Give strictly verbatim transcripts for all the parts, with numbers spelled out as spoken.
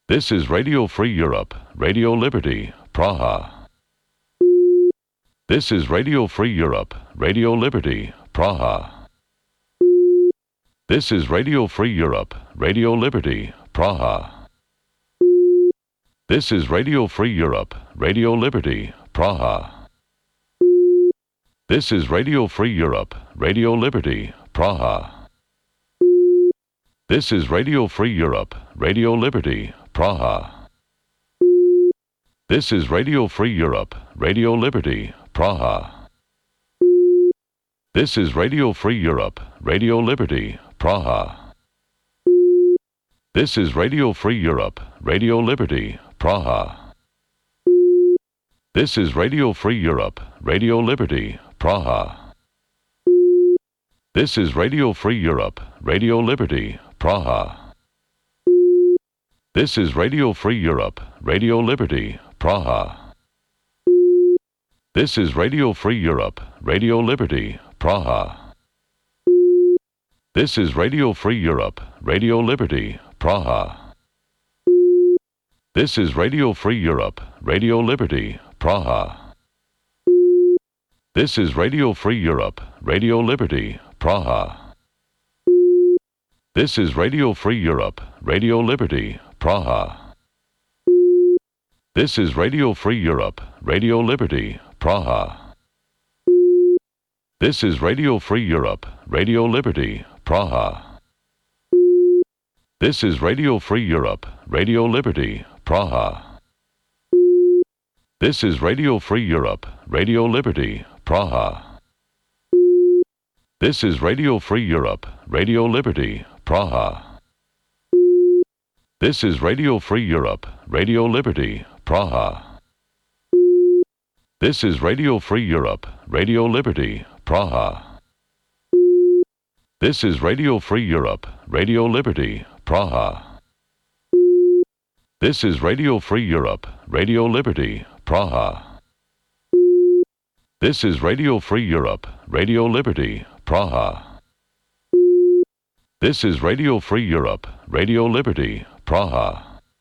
This is Radio Free Europe, Radio Liberty, Praha. This is Radio Free Europe, Radio Liberty, Praha. This is Radio Free Europe, Radio Liberty, Praha. This is Radio Free Europe, Radio Liberty, Praha. This is Radio Free Europe, Radio Liberty, Praha. This is Radio Free Europe, Radio Liberty, Praha. This is Radio Free Europe, Radio Liberty, Praha. This is Radio Free Europe, Radio Liberty, Praha. This is Radio Free Europe, Radio Liberty, Praha. This is Radio Free Europe, Radio Liberty, Praha. This is Radio Free Europe, Radio Liberty, Praha. This is Radio Free Europe, Radio Liberty, Praha. This is Radio Free Europe, Radio Liberty, Praha. This is Radio Free Europe, Radio Liberty, Praha. This is Radio Free Europe, Radio Liberty, Praha. This is Radio Free Europe, Radio Liberty, Praha. This is Radio Free Europe, Radio Liberty, Praha. This is Radio Free Europe, Radio Liberty, Praha. This is Radio Free Europe, Radio Liberty, Praha. This is Radio Free Europe, Radio Liberty, Praha. This is Radio Free Europe, Radio Liberty, Praha. This is Radio Free Europe, Radio Liberty, Praha. This is Radio Free Europe, Radio Liberty, Praha. This is Radio Free Europe, Radio Liberty, Praha. This is Radio Free Europe, Radio Liberty, Praha. This is Radio Free Europe, Radio Liberty, Praha. This is Radio Free Europe, Radio Liberty, Praha. This is Radio Free Europe, Radio Liberty, Praha.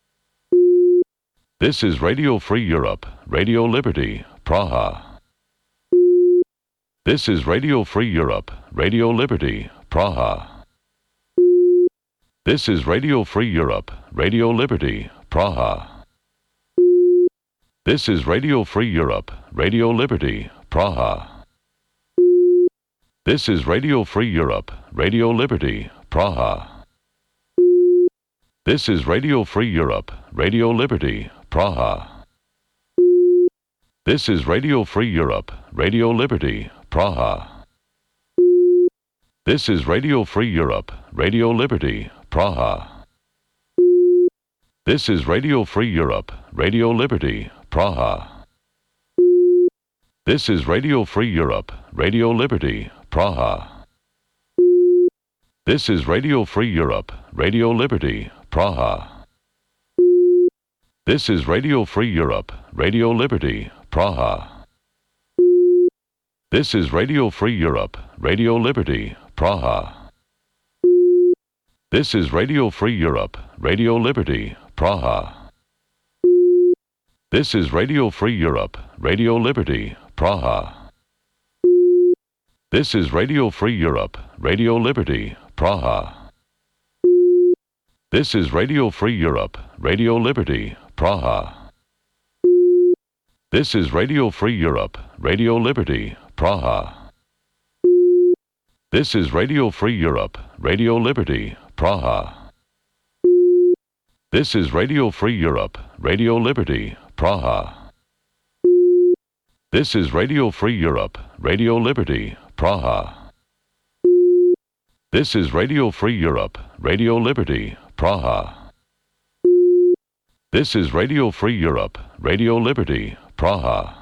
This is Radio Free Europe, Radio Liberty, Praha. This is Radio Free Europe, Radio Liberty, Praha. This is Radio Free Europe, Radio Liberty, Praha. This is Radio Free Europe, Radio Liberty, Praha. This is Radio Free Europe, Radio Liberty, Praha. This is Radio Free Europe, Radio Liberty, Praha. This is Radio Free Europe, Radio Liberty, Praha. This is Radio Free Europe, Radio Liberty, Praha. This is Radio Free Europe, Radio Liberty, Praha. This is Radio Free Europe, Radio Liberty, Praha. This is Radio Free Europe, Radio Liberty, Praha. This is Radio Free Europe, Radio Liberty, Praha. This is Radio Free Europe, Radio Liberty, Praha. This is Radio Free Europe, Radio Liberty, Praha. This is Radio Free Europe, Radio Liberty, Praha. This is Radio Free Europe, Radio Liberty, Praha. This is Radio Free Europe, Radio Liberty, Praha. This is Radio Free Europe, Radio Liberty, Praha. This is Radio Free Europe, Radio Liberty, Praha. This is Radio Free Europe, Radio Liberty, Praha. This is Radio Free Europe, Radio Liberty, Praha. This is Radio Free Europe, Radio Liberty, Praha. This is Radio Free Europe, Radio Liberty, Praha.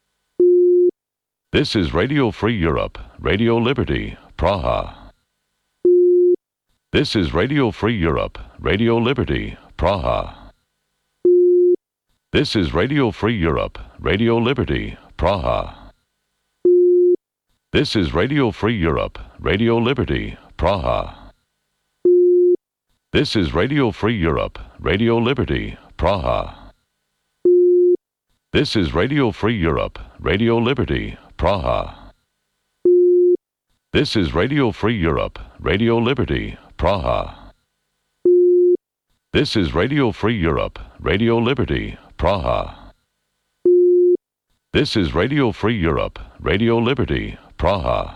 This is Radio Free Europe, Radio Liberty, Praha. This is Radio Free Europe, Radio Liberty, Praha. This is Radio Free Europe, Radio Liberty, Praha. This is Radio Free Europe, Radio Liberty, Praha. This is Radio Free Europe, Radio Liberty, Praha. This is Radio Free Europe, Radio Liberty, Praha. This is Radio Free Europe, Radio Liberty, Praha. This is Radio Free Europe, Radio Liberty, Praha. This is Radio Free Europe, Radio Liberty, Praha.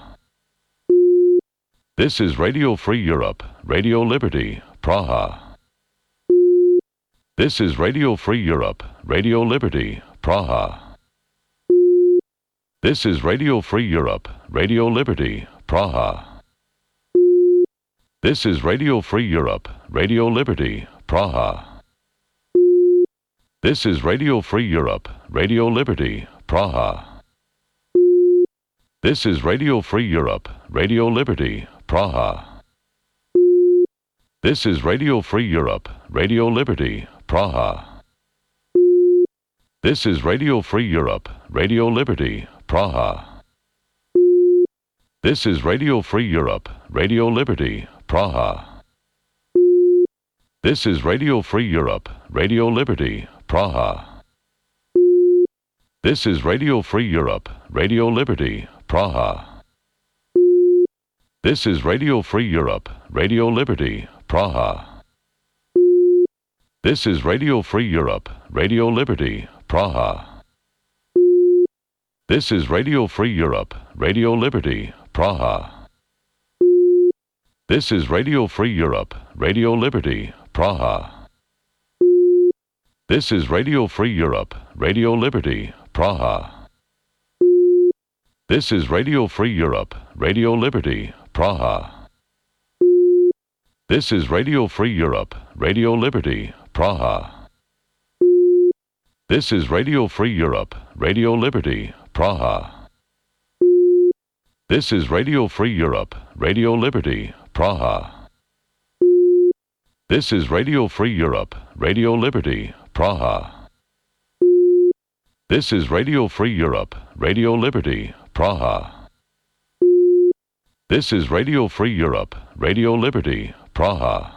This is Radio Free Europe, Radio Liberty, Praha. This is Radio Free Europe, Radio Liberty, Praha. This is Radio Free Europe, Radio Liberty, Praha. This is Radio Free Europe, Radio Liberty, Praha. This is Radio Free Europe, Radio Liberty, Praha. This is Radio Free Europe, Radio Liberty, Praha. This is Radio Free Europe, Radio Liberty, Praha. This is Radio Free Europe, Radio Liberty, Praha. This is Radio Free Europe, Radio Liberty, Praha. This is Radio Free Europe, Radio Liberty, Praha. This is Radio Free Europe, Radio Liberty, Praha. This is Radio Free Europe, Radio Liberty, Praha. This is Radio Free Europe, Radio Liberty, Praha. This is Radio Free Europe, Radio Liberty, Praha. This is Radio Free Europe, Radio Liberty, Praha. This is Radio Free Europe, Radio Liberty, Praha. This is Radio Free Europe, Radio Liberty, Praha. This is Radio Free Europe, Radio Liberty, Praha. This is Radio Free Europe, Radio Liberty, Praha. This is Radio Free Europe, Radio Liberty, Praha. This is Radio Free Europe, Radio Liberty, Praha. This is Radio Free Europe, Radio Liberty, Praha. This is Radio Free Europe, Radio Liberty, Praha.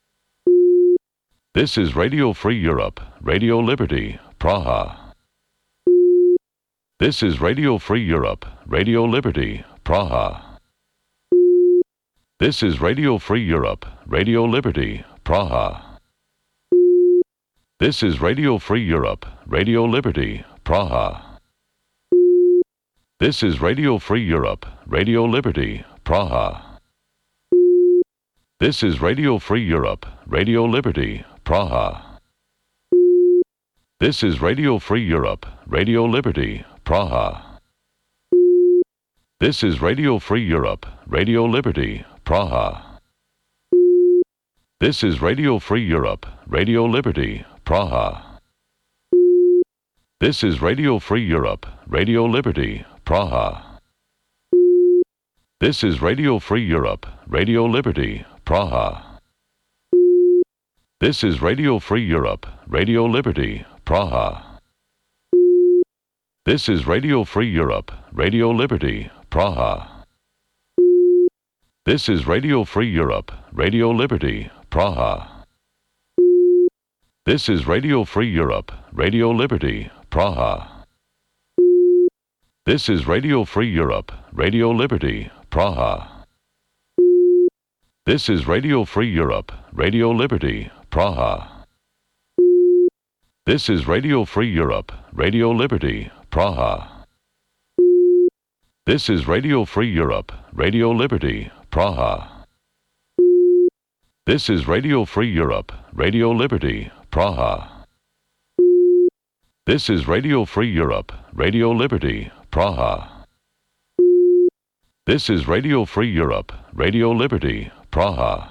This is Radio Free Europe, Radio Liberty, Praha. This is Radio Free Europe, Radio Liberty, Praha. This is Radio Free Europe, Radio Liberty, Praha. This is Radio Free Europe, Radio Liberty, Praha. This is Radio Free Europe, Radio Liberty, Praha. This is Radio Free Europe, Radio Liberty, Praha. This is Radio Free Europe, Radio Liberty, Praha. This is Radio Free Europe, Radio Liberty, Praha. This is Radio Free Europe, Radio Liberty, Praha. This is Radio Free Europe, Radio Liberty, Praha. This is Radio Free Europe, Radio Liberty, Praha. This is Radio Free Europe, Radio Liberty, Praha. This is Radio Free Europe, Radio Liberty, Praha. This is Radio Free Europe, Radio Liberty, Praha. This is Radio Free Europe, Radio Liberty, Praha. This is Radio Free Europe, Radio Liberty, Praha. This is Radio Free Europe, Radio Liberty, Praha. This is Radio Free Europe, Radio Liberty, Praha. This is Radio Free Europe, Radio Liberty, Praha. This is Radio Free Europe, Radio Liberty, Praha. This is Radio Free Europe, Radio Liberty, Praha. This is Radio Free Europe, Radio Liberty, Praha.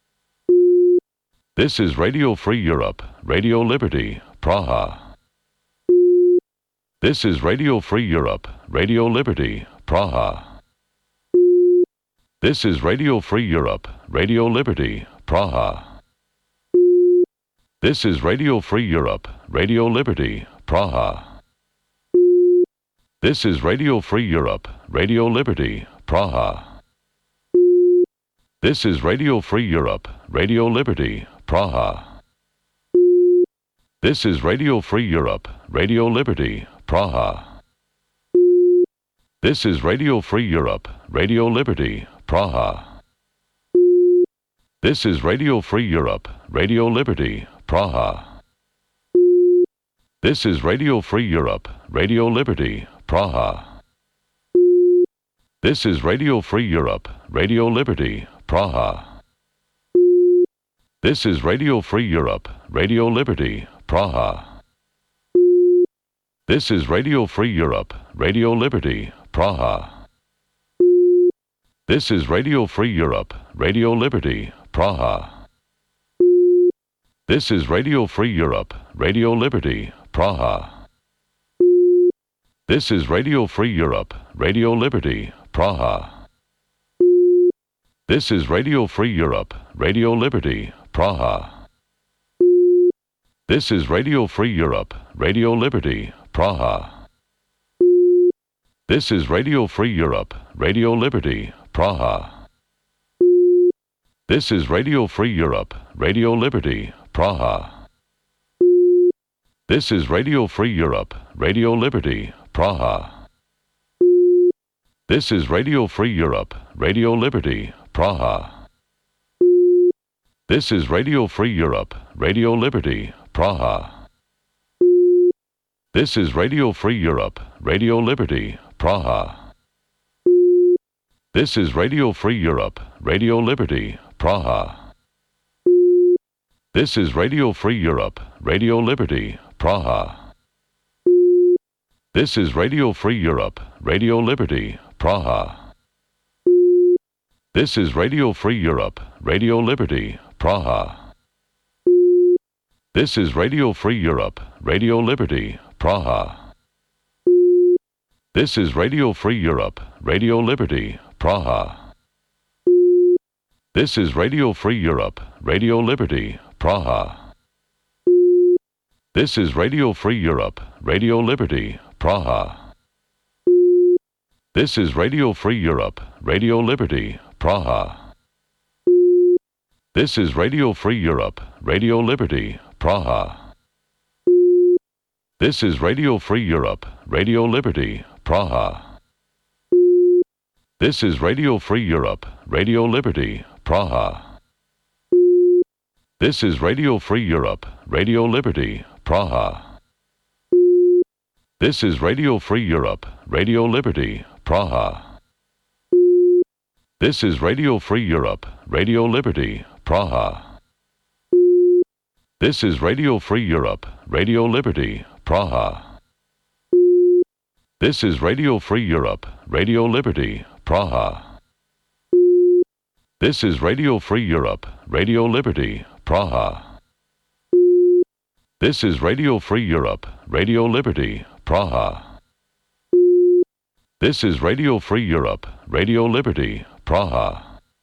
This is Radio Free Europe, Radio Liberty, Praha. This is Radio Free Europe, Radio Liberty, Praha. This is Radio Free Europe, Radio Liberty, Praha. This is Radio Free Europe, Radio Liberty, Praha. This is Radio Free Europe, Radio Liberty, Praha. This is Radio Free Europe, Radio Liberty, Praha. This is Radio Free Europe, Radio Liberty, Praha. This is Radio Free Europe, Radio Liberty, Praha. This is Radio Free Europe, Radio Liberty, Praha. This is Radio Free Europe, Radio Liberty, Praha. This is Radio Free Europe, Radio Liberty, Praha. This is Radio Free Europe, Radio Liberty, Praha. This is Radio Free Europe, Radio Liberty, Praha. This is Radio Free Europe, Radio Liberty, Praha. This is Radio Free Europe, Radio Liberty, Praha. This is Radio Free Europe, Radio Liberty, Praha. This is Radio Free Europe, Radio Liberty, Praha. This is Radio Free Europe, Radio Liberty, Praha. This is Radio Free Europe, Radio Liberty, Praha. This is Radio Free Europe, Radio Liberty, Praha. This is Radio Free Europe, Radio Liberty, Praha. This is Radio Free Europe, Radio Liberty, Praha. This is Radio Free Europe, Radio Liberty, Praha. This is Radio Free Europe, Radio Liberty, Praha. This is Radio Free Europe, Radio Liberty, Praha. This is Radio Free Europe, Radio Liberty, Praha. This is Radio Free Europe, Radio Liberty, Praha. This is Radio Free Europe, Radio Liberty, Praha. This is Radio Free Europe, Radio Liberty, Praha. This is Radio Free Europe, Radio Liberty, Praha. This is Radio Free Europe, Radio Liberty, Praha. This is Radio Free Europe, Radio Liberty, Praha. This is Radio Free Europe, Radio Liberty, Praha. This is Radio Free Europe, Radio Liberty, Praha. This is Radio Free Europe, Radio Liberty, Praha. This is Radio Free Europe, Radio Liberty, Praha. This is Radio Free Europe, Radio Liberty, Praha. This is Radio Free Europe, Radio Liberty, Praha. This is Radio Free Europe, Radio Liberty, Praha. This is Radio Free Europe, Radio Liberty, Praha. This is Radio Free Europe, Radio Liberty, Praha. This is Radio Free Europe, Radio Liberty, Praha. This is Radio Free Europe, Radio Liberty, Praha. This is Radio Free Europe, Radio Liberty, Praha.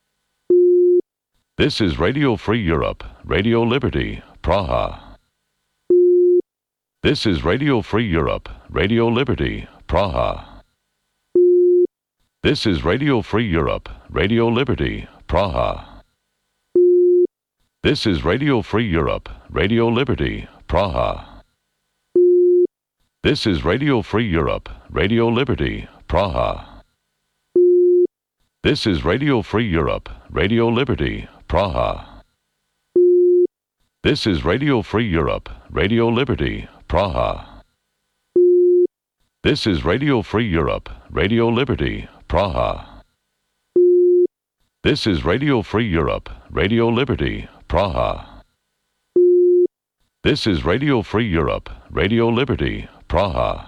This is Radio Free Europe, Radio Liberty, Praha. This is Radio Free Europe, Radio Liberty, Praha. This is Radio Free Europe, Radio Liberty, Praha. This is Radio Free Europe, Radio Liberty, Praha. This is Radio Free Europe, Radio Liberty, Praha. This is Radio Free Europe, Radio Liberty, Praha. This is Radio Free Europe, Radio Liberty, Praha. This is Radio Free Europe, Radio Liberty, Praha. This is Radio Free Europe, Radio Liberty, Praha. This is Radio Free Europe, Radio Liberty, Praha.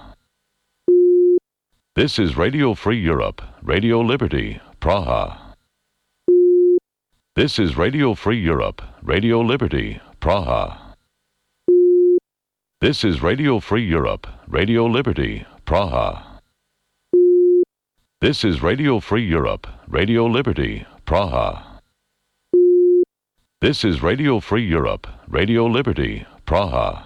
This is Radio Free Europe, Radio Liberty, Praha. This is Radio Free Europe, Radio Liberty, Praha. This is Radio Free Europe, Radio Liberty, Praha. This is Radio Free Europe, Radio Liberty, Praha. This is Radio Free Europe, Radio Liberty, Praha.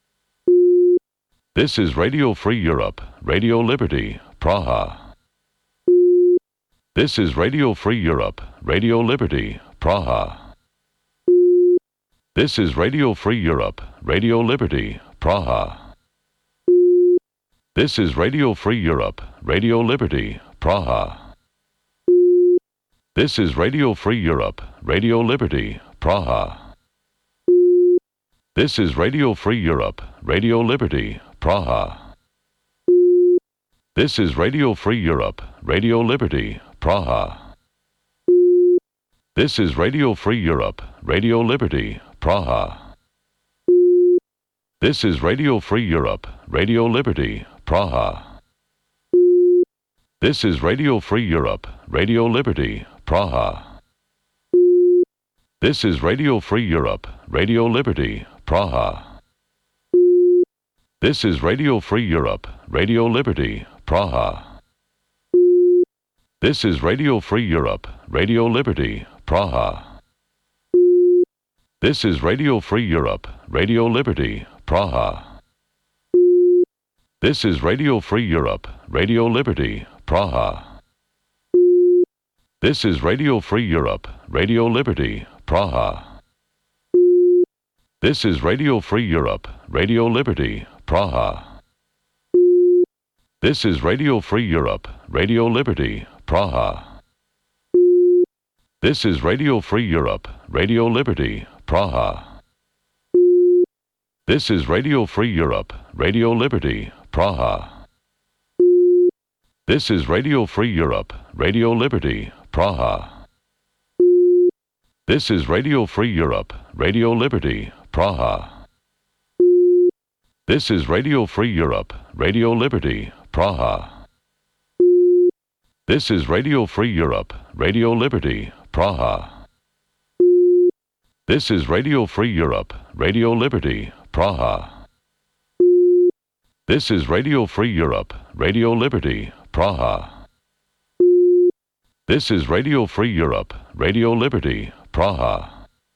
This is Radio Free Europe, Radio Liberty, Praha. This is Radio Free Europe, Radio Liberty, Praha. This is Radio Free Europe, Radio Liberty, Praha. This is Radio Free Europe, Radio Liberty, Praha. This is Radio Free Europe, Radio Liberty, Praha. This is Radio Free Europe, Radio Liberty, Praha. This is Radio Free Europe, Radio Liberty, Praha. This is Radio Free Europe, Radio Liberty, Praha. This is Radio Free Europe, Radio Liberty, Praha. This is Radio Free Europe, Radio Liberty, Praha. This is Radio Free Europe, Radio Liberty, Praha. This is Radio Free Europe, Radio Liberty, Praha. This is Radio Free Europe, Radio Liberty, Praha. This is Radio Free Europe, Radio Liberty, Praha. This is Radio Free Europe, Radio Liberty, Praha. This is Radio Free Europe, Radio Liberty, Praha. This is Radio Free Europe, Radio Liberty, Praha. This is Radio Free Europe, Radio Liberty, Praha. This is Radio Free Europe, Radio Liberty, Praha. This is Radio Free Europe, Radio Liberty, Praha. This is Radio Free Europe, Radio Liberty, Praha. This is Radio Free Europe, Radio Liberty, Praha. This is Radio Free Europe, Radio Liberty, Praha. This is Radio Free Europe, Radio Liberty, Praha. This is Radio Free Europe, Radio Liberty, Praha. This is Radio Free Europe, Radio Liberty, Praha. This is Radio Free Europe, Radio Liberty, Praha.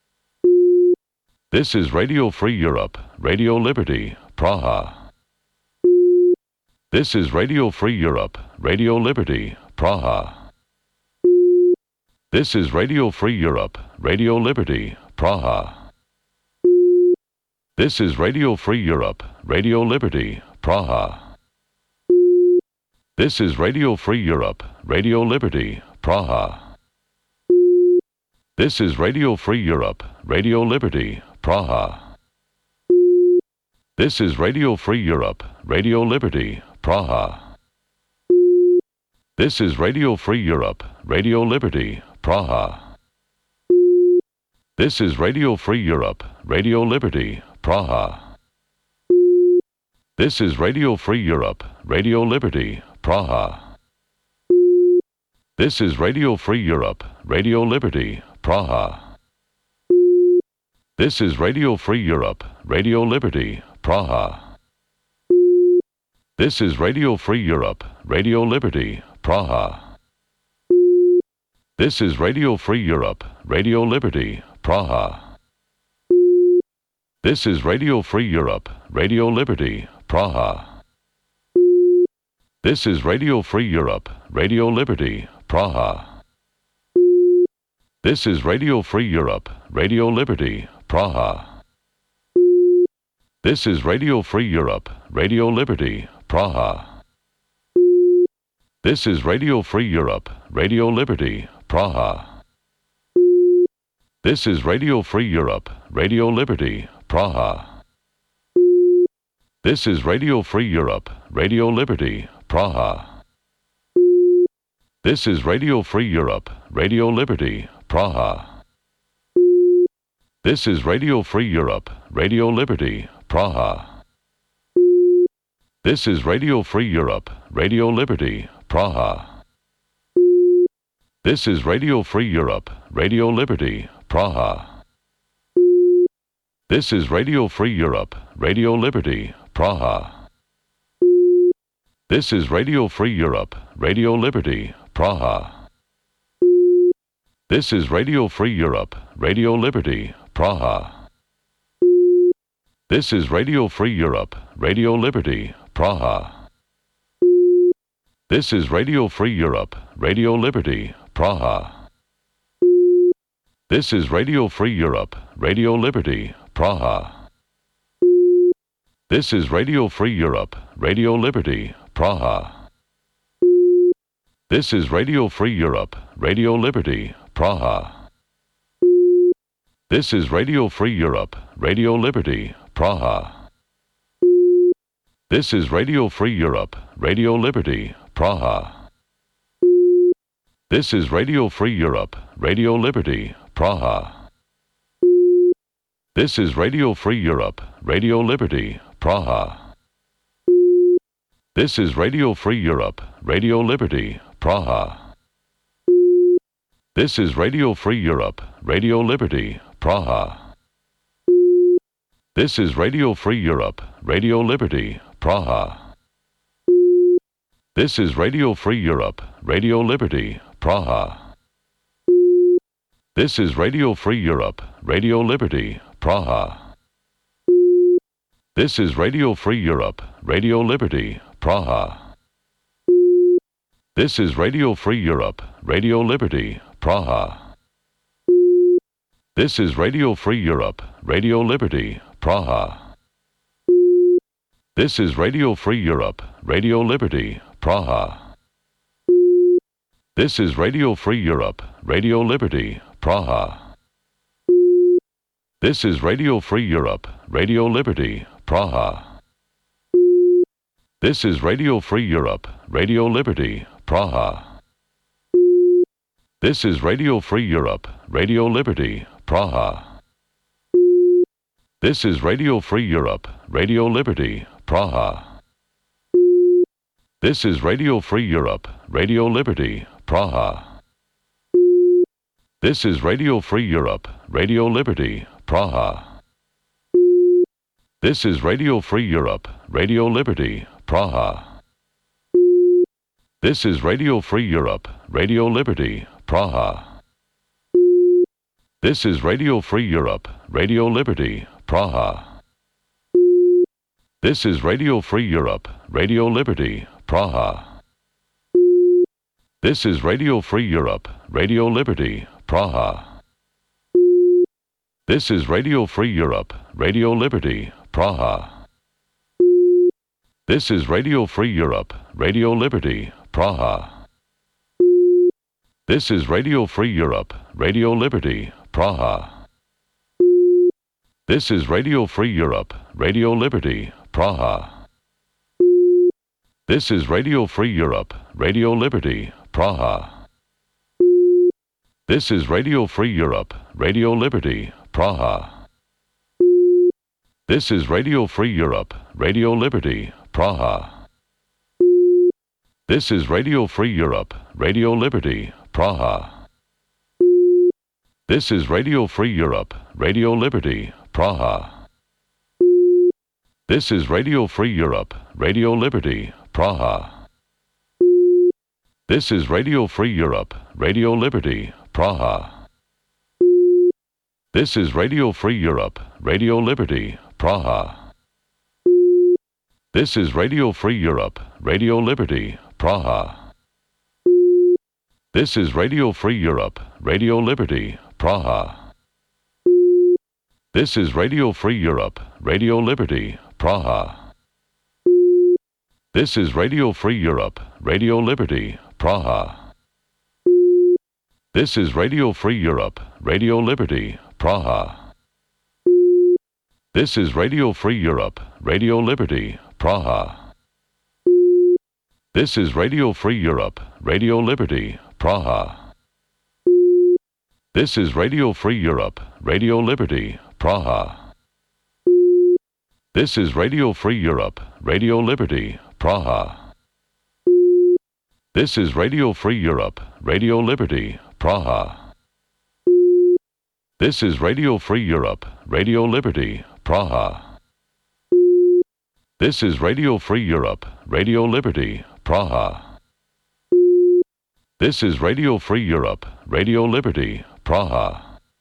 This is Radio Free Europe, Radio Liberty, Praha. This is Radio Free Europe, Radio Liberty, Praha. This is Radio Free Europe, Radio Liberty, Praha. This is Radio Free Europe, Radio Liberty, Praha. This is Radio Free Europe, Radio Liberty, Praha. This is Radio Free Europe, Radio Liberty, Praha. This is Radio Free Europe, Radio Liberty, Praha. This is Radio Free Europe, Radio Liberty, Praha. This is Radio Free Europe, Radio Liberty, Praha. This is Radio Free Europe, Radio Liberty, Praha. This is Radio Free Europe, Radio Liberty, Praha. This is Radio Free Europe, Radio Liberty, Praha. This is Radio Free Europe, Radio Liberty, Praha. This is Radio Free Europe, Radio Liberty, Praha. This is Radio Free Europe, Radio Liberty, Praha. This is Radio Free Europe, Radio Liberty, Praha. This is Radio Free Europe, Radio Liberty, Praha. This is Radio Free Europe, Radio Liberty, Praha. This is Radio Free Europe, Radio Liberty, Praha. This is Radio Free Europe, Radio Liberty, Praha. This is Radio Free Europe, Radio Liberty, Praha. This is Radio Free Europe, Radio Liberty, Praha. This is Radio Free Europe, Radio Liberty, Praha. This is Radio Free Europe, Radio Liberty, Praha. This is Radio Free Europe, Radio Liberty, Praha. This is Radio Free Europe, Radio Liberty, Praha. This is Radio Free Europe, Radio Liberty, Praha. This is Radio Free Europe, Radio Liberty, Praha. This is Radio Free Europe, Radio Liberty, Praha. This is Radio Free Europe, Radio Liberty, Praha. This is Radio Free Europe, Radio Liberty, Praha. This is Radio Free Europe, Radio Liberty, Praha. This is Radio Free Europe, Radio Liberty, Praha. This is Radio Free Europe, Radio Liberty, Praha. This is Radio Free Europe, Radio Liberty, Praha. This is Radio Free Europe, Radio Liberty, Praha. This is Radio Free Europe, Radio Liberty, Praha. This is Radio Free Europe, Radio Liberty, Praha. This is Radio Free Europe, Radio Liberty, Praha. This is Radio Free Europe, Radio Liberty, Praha. This is Radio Free Europe, Radio Liberty, Praha. This is Radio Free Europe, Radio Liberty, Praha. This is Radio Free Europe, Radio Liberty, Praha. This is Radio Free Europe, Radio Liberty, Praha. This is Radio Free Europe, Radio Liberty, Praha. This is Radio Free Europe, Radio Liberty, Praha. This is Radio Free Europe, Radio Liberty, Praha. This is Radio Free Europe, Radio Liberty, Praha. This is Radio Free Europe, Radio Liberty, Praha. This is Radio Free Europe, Radio Liberty, Praha. This is Radio Free Europe, Radio Liberty, Praha. This is Radio Free Europe, Radio Liberty, Praha. This is Radio Free Europe, Radio Liberty, Praha. This is Radio Free Europe, Radio Liberty, Praha. This is Radio Free Europe, Radio Liberty, Praha. This is Radio Free Europe, Radio Liberty, Praha. This is Radio Free Europe, Radio Liberty, Praha. This is Radio Free Europe, Radio Liberty, Praha. This is Radio Free Europe, Radio Liberty, Praha. This is Radio Free Europe, Radio Liberty, Praha. This is Radio Free Europe, Radio Liberty, Praha. This is Radio Free Europe, Radio Liberty, Praha. This is Radio Free Europe, Radio Liberty, Praha. This is Radio Free Europe, Radio Liberty, Praha. This is Radio Free Europe, Radio Liberty, Praha. This is Radio Free Europe, Radio Liberty, Praha. This is Radio Free Europe, Radio Liberty, Praha. This is Radio Free Europe, Radio Liberty, Praha. This is Radio Free Europe, Radio Liberty, Praha. This is Radio Free Europe, Radio Liberty, Praha. This is Radio Free Europe, Radio Liberty, Praha. This is Radio Free Europe, Radio Liberty, Praha. This is Radio Free Europe, Radio Liberty, Praha. This is Radio Free Europe, Radio Liberty, Praha. This is Radio Free Europe, Radio Liberty, Praha. This is Radio Free Europe, Radio Liberty, Praha. This is Radio Free Europe, Radio Liberty, Praha. This is Radio Free Europe, Radio Liberty, Praha. This is Radio Free Europe, Radio Liberty, Praha. This is Radio Free Europe, Radio Liberty, Praha. This is Radio Free Europe, Radio Liberty, Praha. This is Radio Free Europe, Radio Liberty, Praha. This is Radio Free Europe, Radio Liberty, Praha.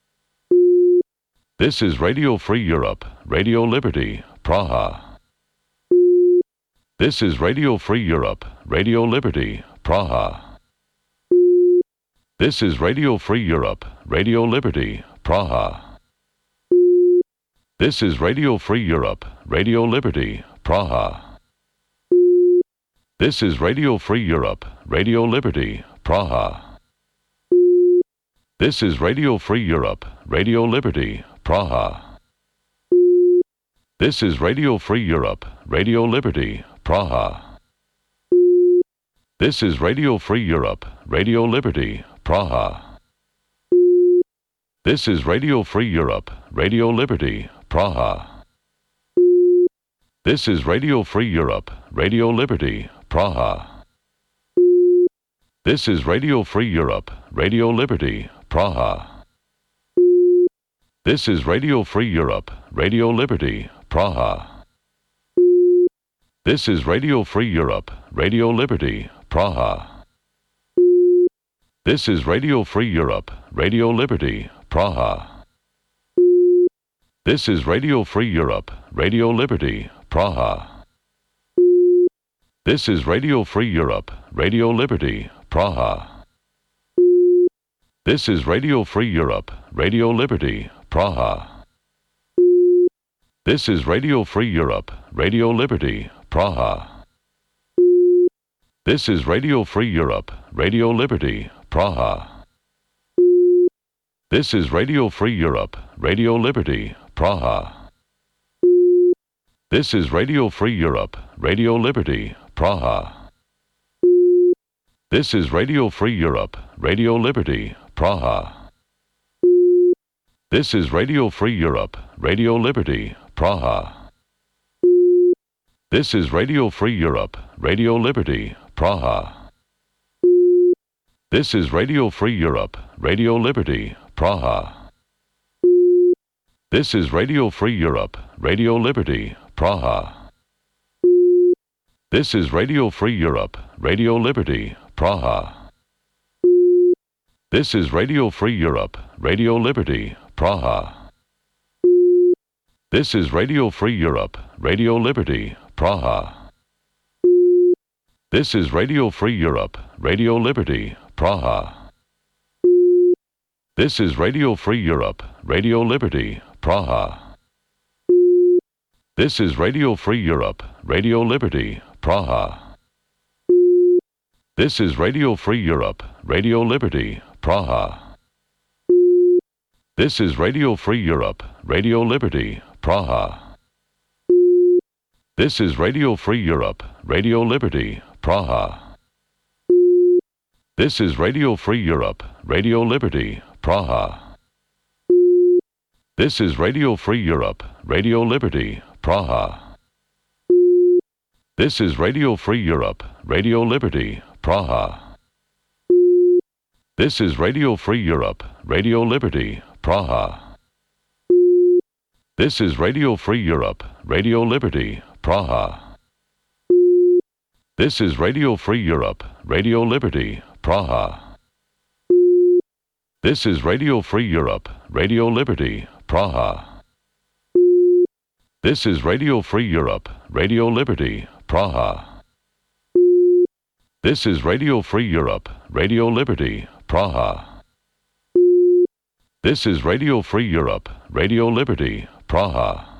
This is Radio Free Europe, Radio Liberty, Praha. This is Radio Free Europe, Radio Liberty, Praha. This is Radio Free Europe, Radio Liberty, Praha. This is Radio Free Europe, Radio Liberty, Praha. This is Radio Free Europe, Radio Liberty, Praha. This is Radio Free Europe, Radio Liberty, Praha. This is Radio Free Europe, Radio Liberty, Praha. This is Radio Free Europe, Radio Liberty, Praha. This is Radio Free Europe, Radio Liberty, Praha. This is Radio Free Europe, Radio Liberty, Praha. This is Radio Free Europe, Radio Liberty, Praha. This is Radio Free Europe, Radio Liberty, Praha. This is Radio Free Europe, Radio Liberty, Praha. This is Radio Free Europe, Radio Liberty, Praha. This is Radio Free Europe, Radio Liberty, Praha. This is Radio Free Europe, Radio Liberty, Praha. This is Radio Free Europe, Radio Liberty, Praha. This is Radio Free Europe, Radio Liberty, Praha. This is Radio Free Europe, Radio Liberty, Praha. This is Radio Free Europe, Radio Liberty, Praha. This is Radio Free Europe, Radio Liberty, Praha. This is Radio Free Europe, Radio Liberty, Praha. This is Radio Free Europe, Radio Liberty, Praha. This is Radio Free Europe, Radio Liberty, Praha. This is Radio Free Europe, Radio Liberty, Praha. This is Radio Free Europe, Radio Liberty, Praha. This is Radio Free Europe, Radio Liberty, Praha. This is Radio Free Europe, Radio Liberty, Praha. This is Radio Free Europe, Radio Liberty, Praha. This is Radio Free Europe, Radio Liberty, Praha. This is Radio Free Europe, Radio Liberty, Praha. This is Radio Free Europe, Radio Liberty, Praha. This is Radio Free Europe, Radio Liberty, Praha. This is Radio Free Europe, Radio Liberty, Praha. This is Radio Free Europe, Radio Liberty, Praha. This is Radio Free Europe, Radio Liberty, Praha. This is Radio Free Europe, Radio Liberty, Praha. This is Radio Free Europe, Radio Liberty, Praha. This is Radio Free Europe, Radio Liberty, Praha. This is Radio Free Europe, Radio Liberty, Praha. This is Radio Free Europe, Radio Liberty, Praha. This is Radio Free Europe, Radio Liberty, Praha. This is Radio Free Europe, Radio Liberty, Praha. This is Radio Free Europe, Radio Liberty, Praha. This is Radio Free Europe, Radio Liberty, Praha.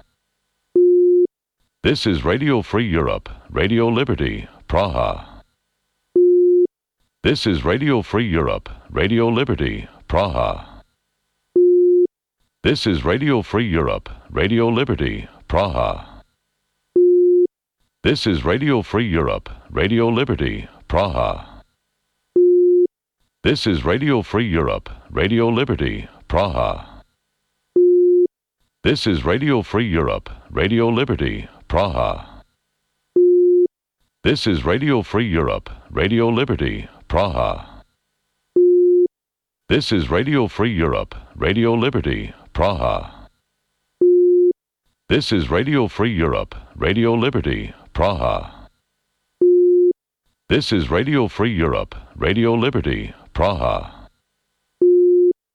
This is Radio Free Europe, Radio Liberty, Praha. This is Radio Free Europe, Radio Liberty, Praha. This is Radio Free Europe, Radio Liberty, Praha. This is Radio Free Europe, Radio Liberty, Praha. This is Radio Free Europe, Radio Liberty, Praha. This is Radio Free Europe, Radio Liberty, Praha. This is Radio Free Europe, Radio Liberty, Praha. This is Radio Free Europe, Radio Liberty, Praha. This is Radio Free Europe, Radio Liberty, Praha. This is Radio Free Europe, Radio Liberty, Praha.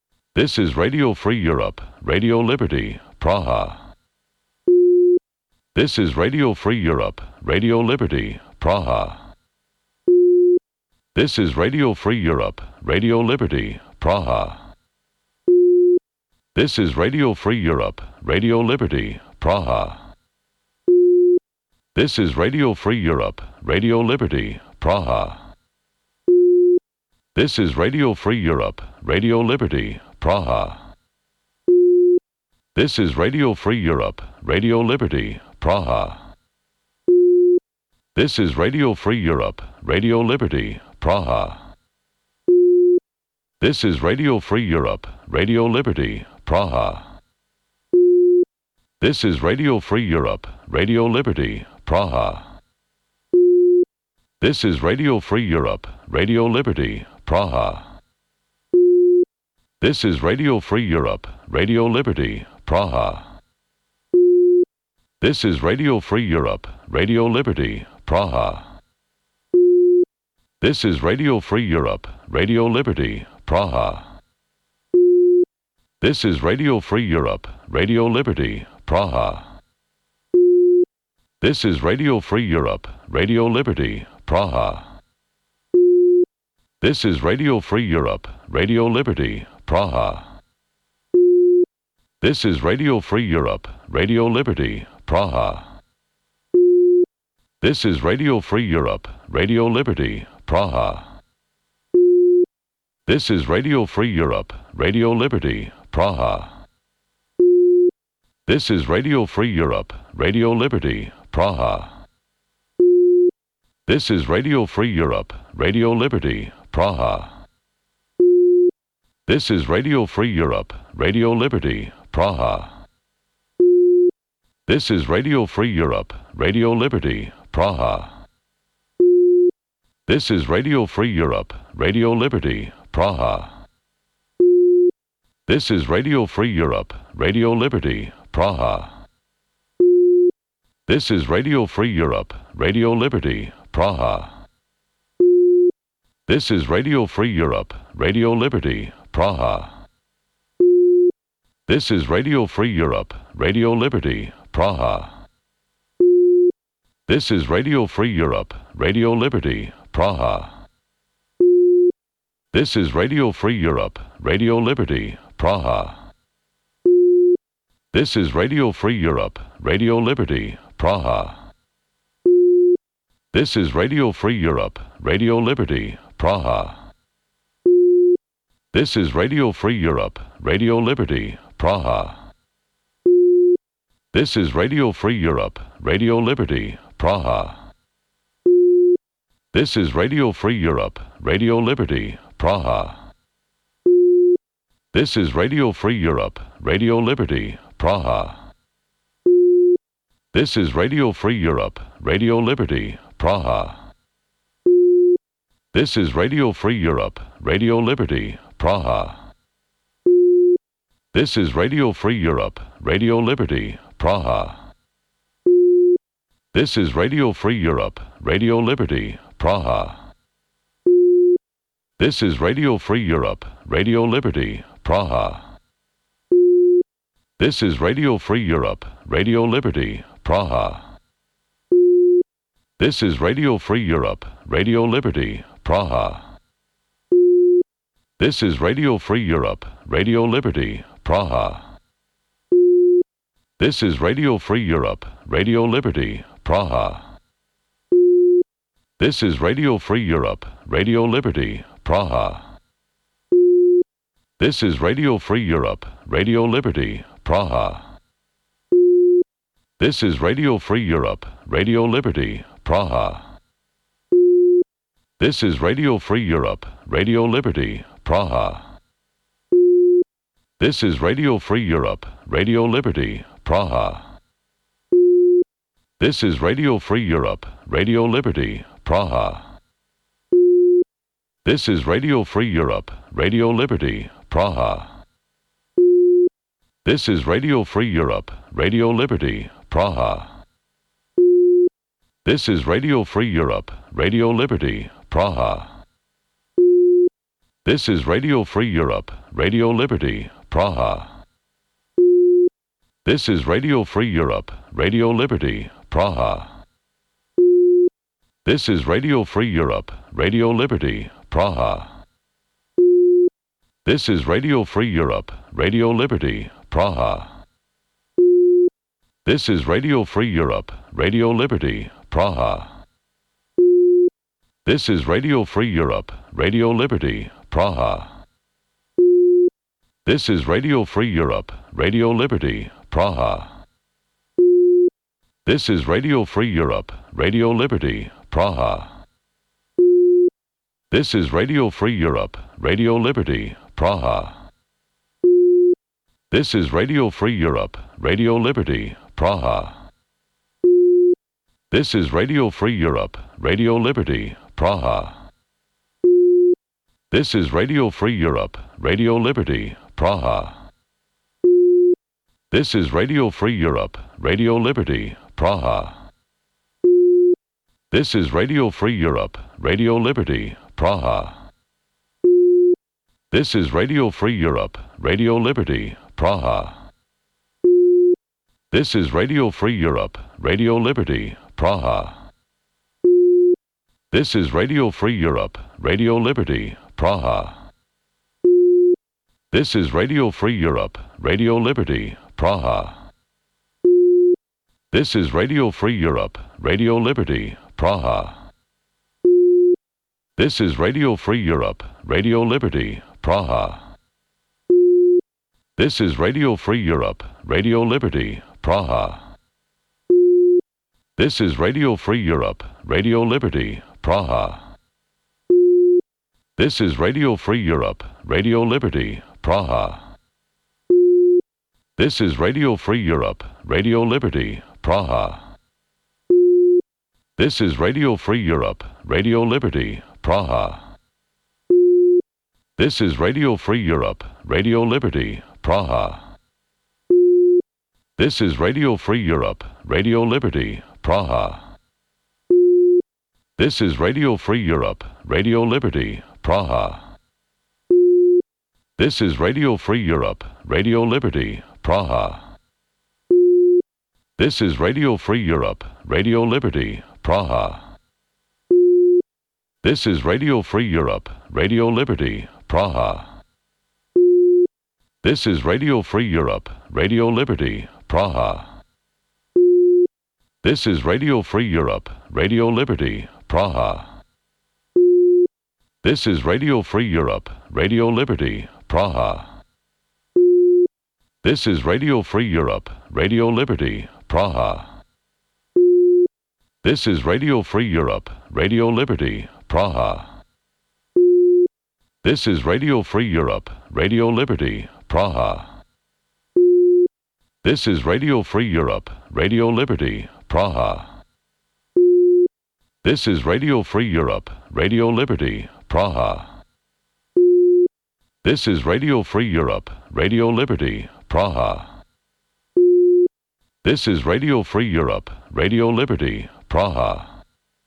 This is Radio Free Europe, Radio Liberty, Praha. This is Radio Free Europe, Radio Liberty, Praha. This is Radio Free Europe, Radio Liberty, Praha. This is Radio Free Europe, Radio Liberty, Praha. This is Radio Free Europe, Radio Liberty, Praha. This is Radio Free Europe, Radio Liberty, Praha. This is Radio Free Europe, Radio Liberty, Praha. This is Radio Free Europe, Radio Liberty, Praha. This is Radio Free Europe, Radio Liberty, Praha. This is Radio Free Europe, Radio Liberty, Praha. This is Radio Free Europe, Radio Liberty, Praha. This is Radio Free Europe, Radio Liberty, Praha. This is Radio Free Europe, Radio Liberty, Praha. This is Radio Free Europe, Radio Liberty, Praha. This is Radio Free Europe, Radio Liberty, Praha. This is Radio Free Europe, Radio Liberty, Praha. This is Radio Free Europe, Radio Liberty, Praha. This is Radio Free Europe, Radio Liberty, Praha. This is Radio Free Europe, Radio Liberty, Praha. This is Radio Free Europe, Radio Liberty, Praha. This is Radio Free Europe, Radio Liberty, Praha. This is Radio Free Europe, Radio Liberty, Praha. This is Radio Free Europe, Radio Liberty, Praha. This is Radio Free Europe, Radio Liberty, Praha. This is Radio Free Europe, Radio Liberty, Praha. This is Radio Free Europe, Radio Liberty, Praha. This is Radio Free Europe, Radio Liberty, Praha. This is Radio Free Europe, Radio Liberty, Praha. This is Radio Free Europe, Radio Liberty, Praha. This is Radio Free Europe, Radio Liberty, Praha. This is Radio Free Europe, Radio Liberty, Praha. This is Radio Free Europe, Radio Liberty, Praha. This is Radio Free Europe, Radio Liberty, Praha. This is Radio Free Europe, Radio Liberty, Praha. This is Radio Free Europe, Radio Liberty, Praha. This is Radio Free Europe, Radio Liberty, Praha. This is Radio Free Europe, Radio Liberty, Praha. This is Radio Free Europe, Radio Liberty, Praha. This is Radio Free Europe, Radio Liberty, Praha. This is Radio Free Europe, Radio Liberty, Praha. This is Radio Free Europe, Radio Liberty, Praha. This is Radio Free Europe, Radio Liberty, Praha. This is Radio Free Europe, Radio Liberty, Praha. This is Radio Free Europe, Radio Liberty, Praha. This is Radio Free Europe, Radio Liberty, Praha. This is Radio Free Europe, Radio Liberty, Praha. This is Radio Free Europe, Radio Liberty, Praha. This is Radio Free Europe, Radio Liberty, Praha. This is Radio Free Europe, Radio Liberty, Praha. This is Radio Free Europe, Radio Liberty, Praha. This is Radio Free Europe, Radio Liberty, Praha. This is Radio Free Europe, Radio Liberty, Praha. This is Radio Free Europe, Radio Liberty, Praha. This is Radio Free Europe, Radio Liberty, Praha. This is Radio Free Europe, Radio Liberty, Praha. This is Radio Free Europe, Radio Liberty, Praha. This is Radio Free Europe, Radio Liberty, Praha. This is Radio Free Europe, Radio Liberty, Praha. This is Radio Free Europe, Radio Liberty, Praha. This is Radio Free Europe, Radio Liberty, Praha. This is Radio Free Europe, Radio Liberty, Praha. This is Radio Free Europe, Radio Liberty, Praha. This is Radio Free Europe, Radio Liberty, Praha. This is Radio Free Europe, Radio Liberty, Praha. This is Radio Free Europe, Radio Liberty, Praha. This is Radio Free Europe, Radio Liberty, Praha. This is Radio Free Europe, Radio Liberty, Praha. This is Radio Free Europe, Radio Liberty, Praha. This is Radio Free Europe, Radio Liberty, Praha. This is Radio Free Europe, Radio Liberty, Praha. This is Radio Free Europe, Radio Liberty, Praha. This is Radio Free Europe, Radio Liberty, Praha. This is Radio Free Europe, Radio Liberty, Praha. This is Radio Free Europe, Radio Liberty, Praha. This is Radio Free Europe, Radio Liberty, Praha. This is Radio Free Europe, Radio Liberty, Praha. This is Radio Free Europe, Radio Liberty, Praha. This is Radio Free Europe, Radio Liberty, Praha. This is Radio Free Europe, Radio Liberty, Praha. This is Radio Free Europe, Radio Liberty, Praha. This is Radio Free Europe, Radio Liberty, Praha. This is Radio Free Europe, Radio Liberty, Praha. This is Radio Free Europe, Radio Liberty, Praha. This is Radio Free Europe, Radio Liberty, Praha. This is Radio Free Europe, Radio Liberty, Praha. This is Radio Free Europe, Radio Liberty, Praha. This is Radio Free Europe, Radio Liberty, Praha. This is Radio Free Europe, Radio Liberty, Praha. This is Radio Free Europe, Radio Liberty, Praha. This is Radio Free Europe, Radio Liberty, Praha. This is Radio Free Europe, Radio Liberty, Praha. This is Radio Free Europe, Radio Liberty, Praha. This is Radio Free Europe, Radio Liberty, Praha. This is Radio Free Europe, Radio Liberty, Praha. This is Radio Free Europe, Radio Liberty, Praha. This is Radio Free Europe, Radio Liberty, Praha.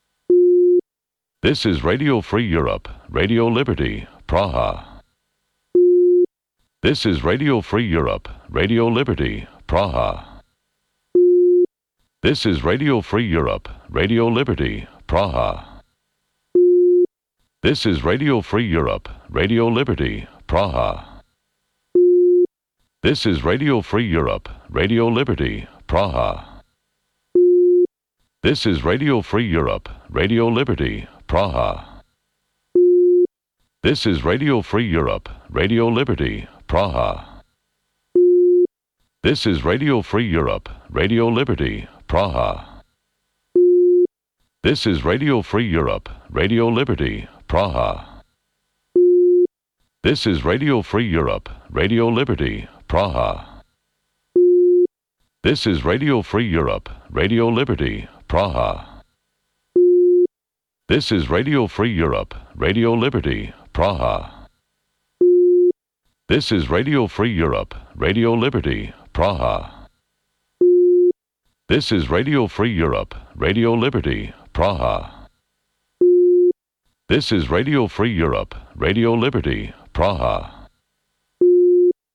This is Radio Free Europe, Radio Liberty, Praha. This is Radio Free Europe, Radio Liberty, Praha. This is Radio Free Europe, Radio Liberty, Praha. This is Radio Free Europe, Radio Liberty, Praha. This is Radio Free Europe, Radio Liberty, Praha. This is Radio Free Europe, Radio Liberty, Praha. This is Radio Free Europe, Radio Liberty, Praha. This is Radio Free Europe, Radio Liberty, Praha. This is Radio Free Europe, Radio Liberty, Praha. This is Radio Free Europe, Radio Liberty, Praha. This is Radio Free Europe, Radio Liberty, Praha. This is Radio Free Europe, Radio Liberty, Praha. This is Radio Free Europe, Radio Liberty, Praha. This is Radio Free Europe, Radio Liberty, Praha. This is Radio Free Europe, Radio Liberty, Praha.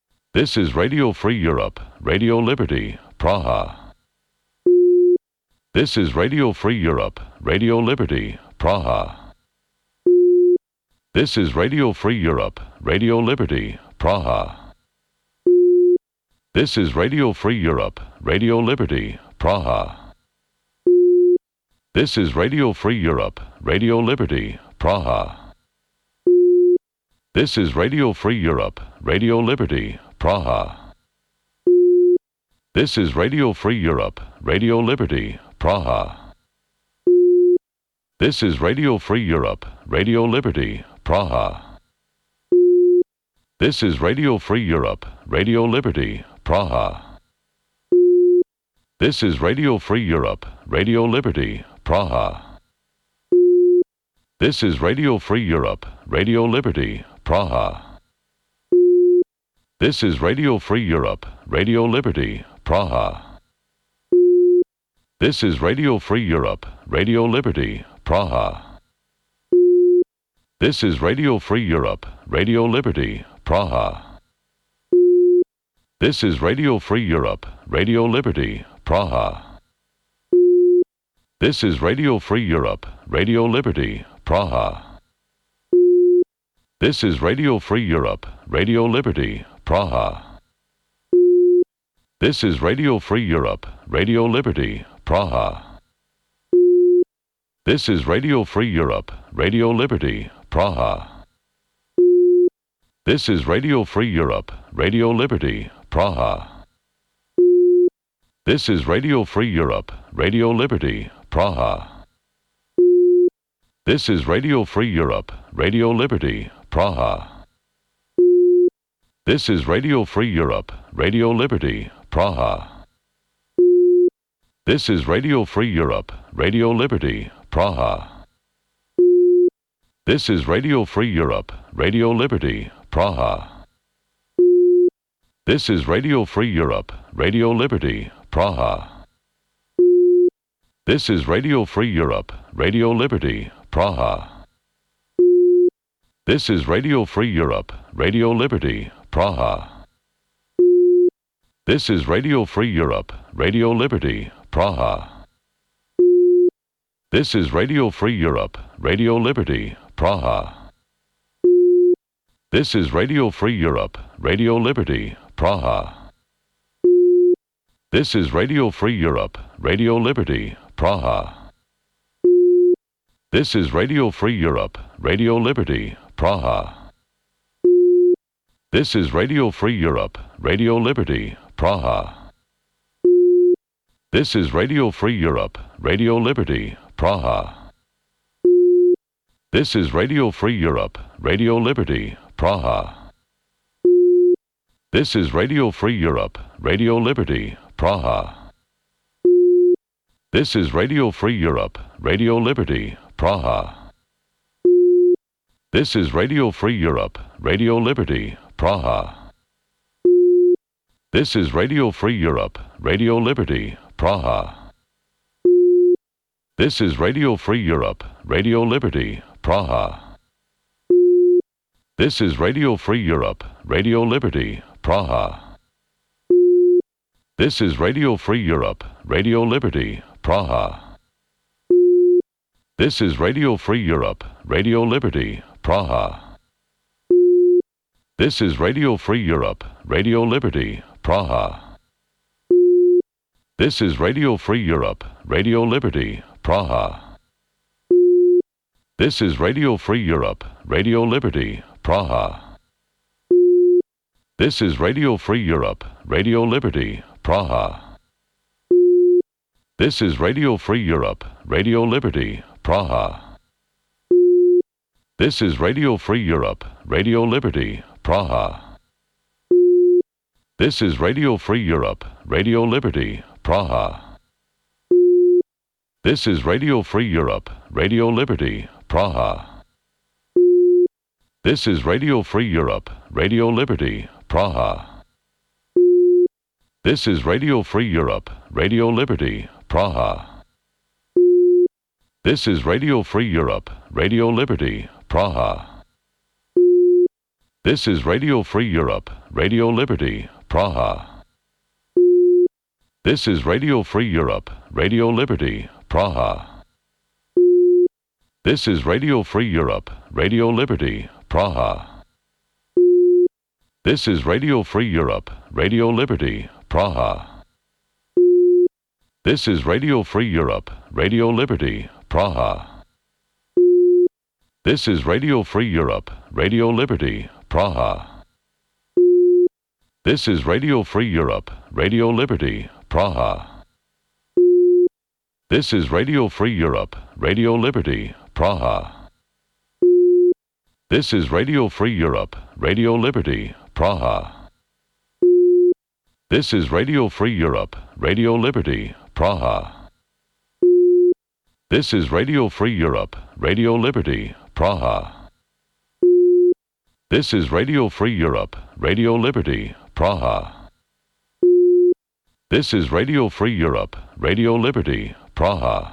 This is Radio Free Europe, Radio Liberty, Praha. This is Radio Free Europe, Radio Liberty, Praha. This is Radio Free Europe, Radio Liberty, Praha. This is Radio Free Europe, Radio Liberty, Praha. This is Radio Free Europe, Radio Liberty, Praha. This is Radio Free Europe, Radio Liberty, Praha. This is Radio Free Europe, Radio Liberty, Praha. This is Radio Free Europe, Radio Liberty, Praha. This is Radio Free Europe, Radio Liberty, Praha. This is Radio Free Europe, Radio Liberty, Praha. This is Radio Free Europe, Radio Liberty, Praha. This is Radio Free Europe, Radio Liberty, Praha. This is Radio Free Europe, Radio Liberty, Praha. This is Radio Free Europe, Radio Liberty, Praha. This is Radio Free Europe, Radio Liberty, Praha. This is Radio Free Europe, Radio Liberty, Praha. This is Radio Free Europe, Radio Liberty, Praha. This is Radio Free Europe, Radio Liberty, Praha. This is Radio Free Europe, Radio Liberty, Praha. This is Radio Free Europe, Radio Liberty, Praha. This is Radio Free Europe, Radio Liberty, Praha. This is Radio Free Europe, Radio Liberty, Praha. This is Radio Free Europe, Radio Liberty, Praha. This is Radio Free Europe, Radio Liberty, Praha. This is Radio Free Europe, Radio Liberty, Praha. This is Radio Free Europe, Radio Liberty, Praha. This is Radio Free Europe, Radio Liberty, Praha. This is Radio Free Europe, Radio Liberty, Praha. This is Radio Free Europe, Radio Liberty, Praha. This is Radio Free Europe, Radio Liberty, Praha. This is Radio Free Europe, Radio Liberty, Praha. This is Radio Free Europe, Radio Liberty, Praha. This is Radio Free Europe, Radio Liberty, Praha. This is Radio Free Europe, Radio Liberty, Praha. This is Radio Free Europe, Radio Liberty, Praha. This is Radio Free Europe, Radio Liberty, Praha. This is Radio Free Europe, Radio Liberty, Praha. This is Radio Free Europe, Radio Liberty, Praha. This is Radio Free Europe, Radio Liberty, Praha. This is Radio Free Europe, Radio Liberty, Praha. This is Radio Free Europe, Radio Liberty, Praha. This is Radio Free Europe, Radio Liberty, Praha. This is Radio Free Europe, Radio Liberty, Praha. This is Radio Free Europe, Radio Liberty, Praha. This is Radio Free Europe, Radio Liberty, Praha. This is Radio Free Europe, Radio Liberty, Praha. This is Radio Free Europe, Radio Liberty, Praha. This is Radio Free Europe, Radio Liberty, Praha. This is Radio Free Europe, Radio Liberty, Praha. This is Radio Free Europe, Radio Liberty, Praha. This is Radio Free Europe, Radio Liberty, Praha. This is Radio Free Europe, Radio Liberty, Praha. This is Radio Free Europe, Radio Liberty, Praha. This is Radio Free Europe, Radio Liberty, Praha. This is Radio Free Europe, Radio Liberty, Praha. This is Radio Free Europe, Radio Liberty, Praha. This is Radio Free Europe, Radio Liberty, Praha. This is Radio Free Europe, Radio Liberty, Praha. This is Radio Free Europe, Radio Liberty, Praha. This is Radio Free Europe, Radio Liberty, Praha. This is Radio Free Europe, Radio Liberty, Praha. This is Radio Free Europe, Radio Liberty, Praha. This is Radio Free Europe, Radio Liberty, Praha. This is Radio Free Europe, Radio Liberty, Praha. This is Radio Free Europe, Radio Liberty, Praha. This is Radio Free Europe, Radio Liberty, Praha. This is Radio Free Europe, Radio Liberty, Praha. This is Radio Free Europe, Radio Liberty, Praha.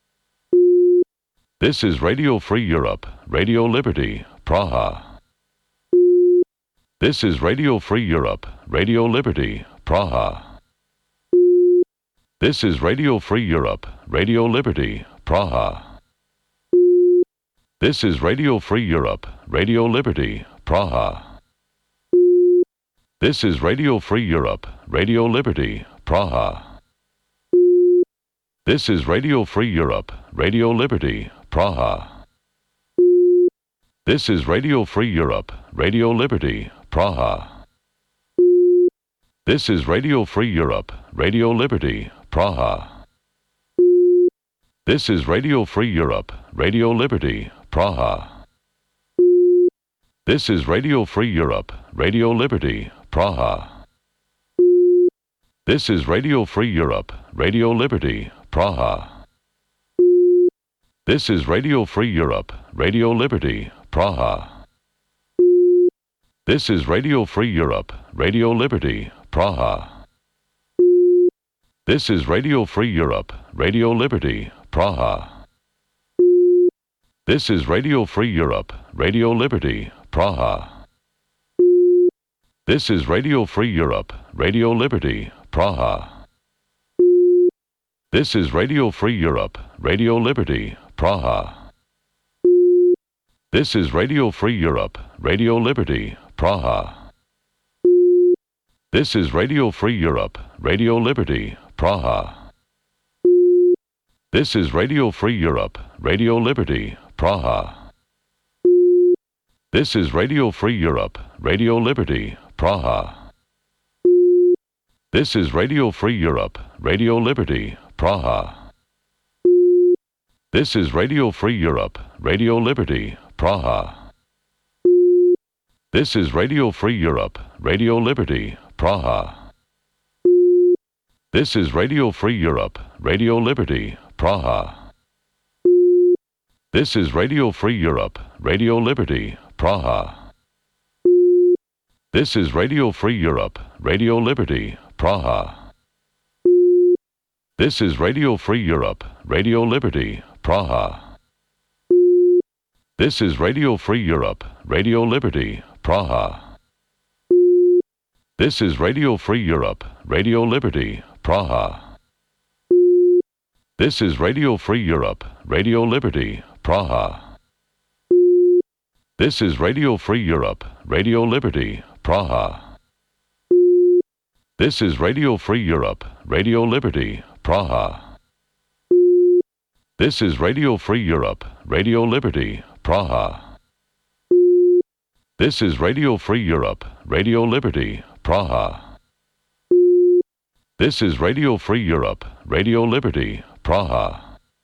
This is Radio Free Europe, Radio Liberty, Praha. This is Radio Free Europe, Radio Liberty, Praha. This is Radio Free Europe, Radio Liberty, Praha. This is Radio Free Europe, Radio Liberty, Praha. This is Radio Free Europe, Radio Liberty, Praha. This is Radio Free Europe, Radio Liberty, Praha. This is Radio Free Europe, Radio Liberty, Praha. This is Radio Free Europe, Radio Liberty, Praha. This is Radio Free Europe, Radio Liberty, Praha. This is Radio Free Europe, Radio Liberty, Praha. This is Radio Free Europe, Radio Liberty, Praha. This is Radio Free Europe, Radio Liberty, Praha. This is Radio Free Europe, Radio Liberty, Praha. This is Radio Free Europe, Radio Liberty, Praha. This is Radio Free Europe, Radio Liberty, Praha. This is Radio Free Europe, Radio Liberty, Praha. This is Radio Free Europe, Radio Liberty, Praha. This is Radio Free Europe, Radio Liberty, Praha. This is Radio Free Europe, Radio Liberty, Praha. This is Radio Free Europe, Radio Liberty, Praha. This is Radio Free Europe, Radio Liberty, Praha. This is Radio Free Europe, Radio Liberty, Praha. This is Radio Free Europe, Radio Liberty, Praha. This is Radio Free Europe, Radio Liberty, Praha. This is Radio Free Europe, Radio Liberty, Praha. This is Radio Free Europe, Radio Liberty, Praha. This is Radio Free Europe, Radio Liberty, Praha. This is Radio Free Europe, Radio Liberty, Praha. This is Radio Free Europe, Radio Liberty, Praha. This is Radio Free Europe, Radio Liberty, Praha. This is Radio Free Europe, Radio Liberty, Praha. This is Radio Free Europe, Radio Liberty, Praha. This is Radio Free Europe, Radio Liberty, Praha. This is Radio Free Europe, Radio Liberty, Praha. This is Radio Free Europe, Radio Liberty, Praha. This is Radio Free Europe, Radio Liberty, Praha.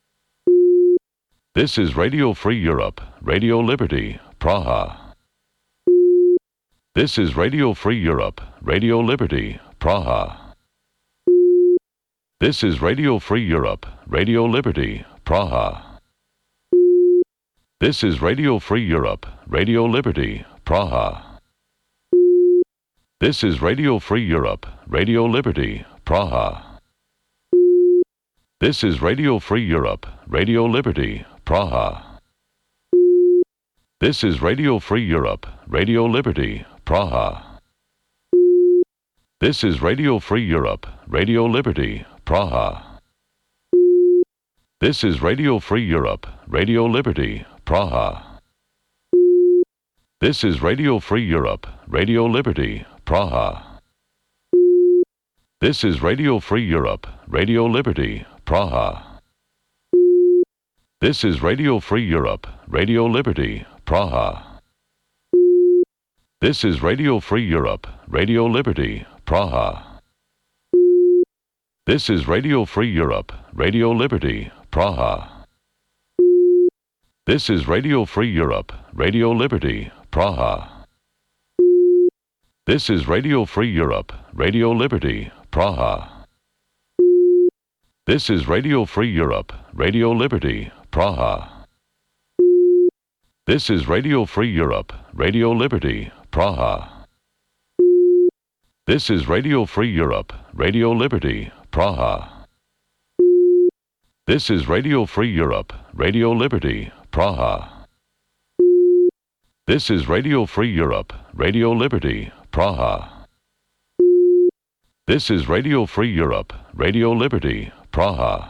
This is Radio Free Europe, Radio Liberty, Praha. This is Radio Free Europe, Radio Liberty, Praha. This is Radio Free Europe, Radio Liberty, Praha. This is Radio Free Europe, Radio Liberty, Praha. This is Radio Free Europe, Radio Liberty, Praha. This is Radio Free Europe, Radio Liberty, Praha. This is Radio Free Europe, Radio Liberty, Praha. This is Radio Free Europe, Radio Liberty, Praha. This is Radio Free Europe, Radio Liberty, Praha. This is Radio Free Europe, Radio Liberty, Praha. This is Radio Free Europe, Radio Liberty, Praha. This is Radio Free Europe, Radio Liberty, Praha. This is Radio Free Europe, Radio Liberty, Praha. This is Radio Free Europe, Radio Liberty, Praha. This is Radio Free Europe, Radio Liberty, Praha. This is Radio Free Europe, Radio Liberty, Praha. This is Radio Free Europe, Radio Liberty, Praha. This is Radio Free Europe, Radio Liberty, Praha. This is Radio Free Europe, Radio Liberty, Praha. This is Radio Free Europe, Radio Liberty, Praha. This is Radio Free Europe, Radio Liberty, Praha. This is Radio Free Europe, Radio Liberty, Praha.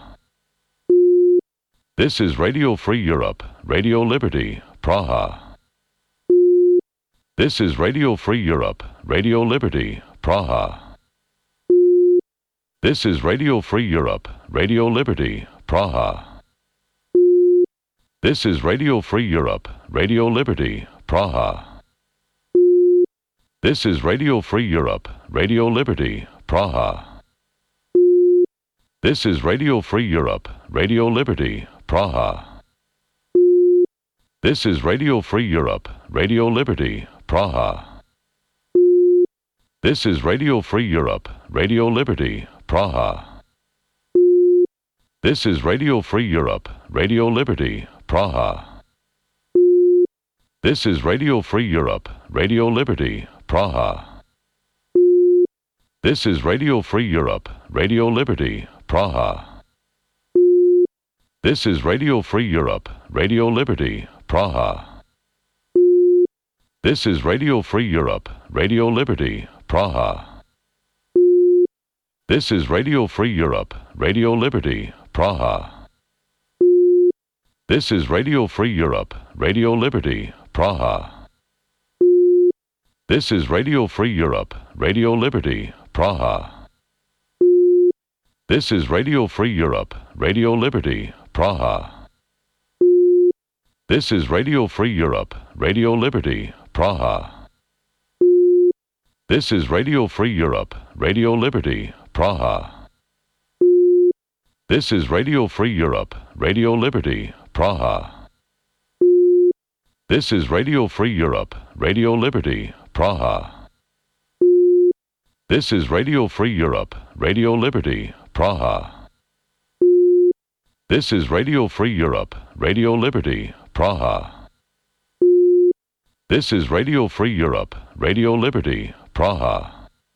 This is Radio Free Europe, Radio Liberty, Praha. This is Radio Free Europe, Radio Liberty, Praha. This is Radio Free Europe, Radio Liberty, Praha. This is Radio Free Europe, Radio Liberty, Praha. This is Radio Free Europe, Radio Liberty, Praha. This is Radio Free Europe, Radio Liberty, Praha. This is Radio Free Europe, Radio Liberty, Praha. This is Radio Free Europe, Radio Liberty, Praha. This is Radio Free Europe, Radio Liberty, Praha. This is Radio Free Europe, Radio Liberty, Praha. This is Radio Free Europe, Radio Liberty, Praha. This is Radio Free Europe, Radio Liberty, Praha. This is Radio Free Europe, Radio Liberty, Praha. This is Radio Free Europe, Radio Liberty, Praha. This is Radio Free Europe, Radio Liberty, Praha. This is Radio Free Europe, Radio Liberty, Praha. This is Radio Free Europe, Radio Liberty, Praha. This is Radio Free Europe, Radio Liberty, Praha. This is Radio Free Europe, Radio Liberty, Praha. This is Radio Free Europe, Radio Liberty, Praha. This is Radio Free Europe, Radio Liberty, Praha. This is Radio Free Europe, Radio Liberty, Praha. This is Radio Free Europe, Radio Liberty, Praha. This is Radio Free Europe, Radio Liberty, Praha.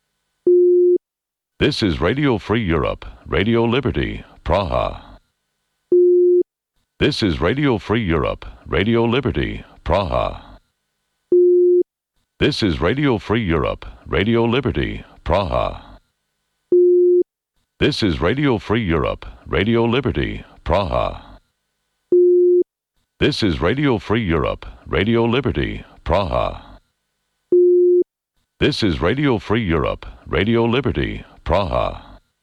This is Radio Free Europe, Radio Liberty, Praha. This is Radio Free Europe, Radio Liberty, Praha. This is Radio Free Europe, Radio Liberty, Praha. This is Radio Free Europe, Radio Liberty, Praha. This is Radio Free Europe, Radio Liberty, Praha. This is Radio Free Europe, Radio Liberty, Praha.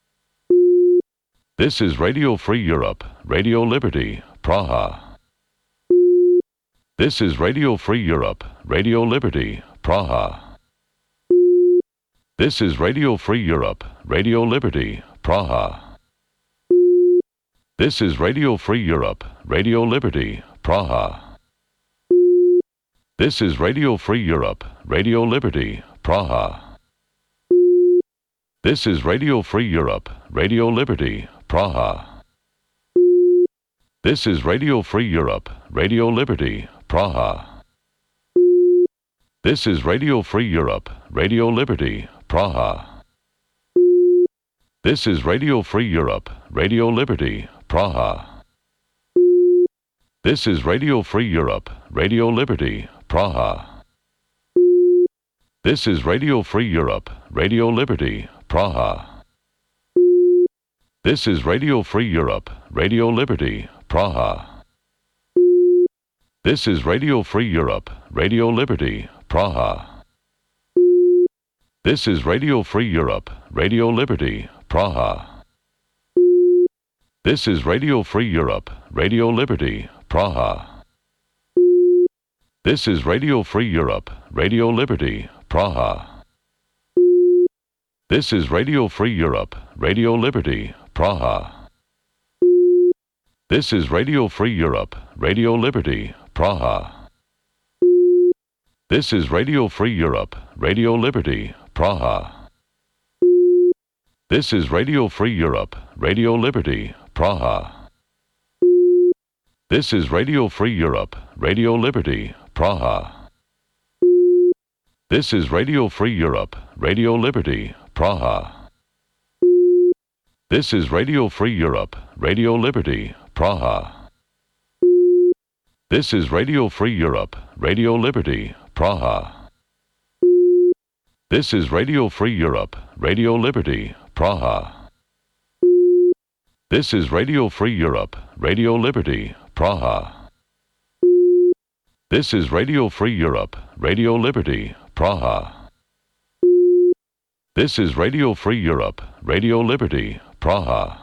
This is Radio Free Europe, Radio Liberty, Praha. This is Radio Free Europe, Radio Liberty, Praha. This is Radio Free Europe, Radio Liberty, Praha. This is Radio Free Europe, Radio Liberty, Praha. This is Radio Free Europe, Radio Liberty, Praha. This is Radio Free Europe, Radio Liberty, Praha. This is Radio Free Europe, Radio Liberty, Praha. This is Radio Free Europe, Radio Liberty, Praha. This is Radio Free Europe, Radio Liberty, Praha. This is Radio Free Europe, Radio Liberty, Praha. This is Radio Free Europe, Radio Liberty, Praha. This is Radio Free Europe, Radio Liberty, Praha. This is Radio Free Europe, Radio Liberty, Praha. This is Radio Free Europe, Radio Liberty, Praha. This is Radio Free Europe, Radio Liberty, Praha. This is Radio Free Europe, Radio Liberty, Praha. This is Radio Free Europe, Radio Liberty, Praha. This is Radio Free Europe, Radio Liberty, Praha. This is Radio Free Europe, Radio Liberty, Praha. This is Radio Free Europe, Radio Liberty, Praha. This is Radio Free Europe, Radio Liberty, Praha. This is Radio Free Europe, Radio Liberty, Praha. This is Radio Free Europe, Radio Liberty, Praha. This is Radio Free Europe, Radio Liberty, Praha. This is Radio Free Europe, Radio Liberty, Praha. This is Radio Free Europe, Radio Liberty, Praha. This is Radio Free Europe, Radio Liberty, Praha. This is Radio Free Europe, Radio Liberty, Praha.